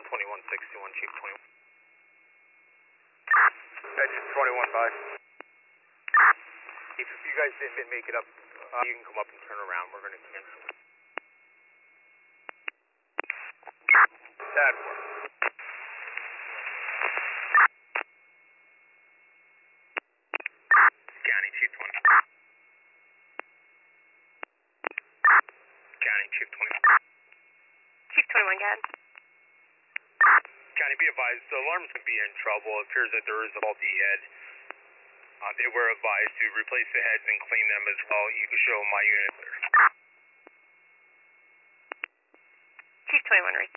2161, Chief 21. Engine 21 by. If you guys didn't make it up, you can come up and turn around. We're going to cancel it. That works. County Chief 20. County Chief 20. Chief 21, go ahead. County, be advised, the alarms could be in trouble. It appears that there is a faulty head. They were advised to replace the heads and clean them as well. You can show my unit clear. Chief 21, right.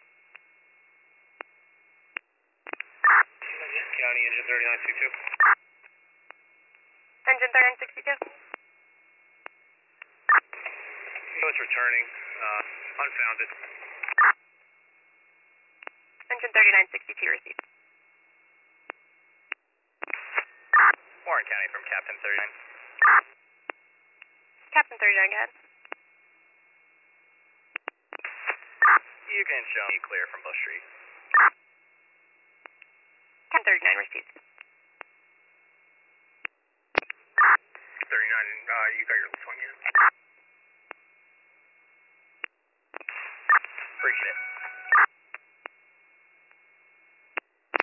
County, engine 3962. Engine 3962. It's returning, unfounded. Engine 3962 received. Warren County from Captain 39. Captain 39, go ahead. You can show me clear from Bush Street. Captain 39 received. 39, you got your lift on you. Appreciate it.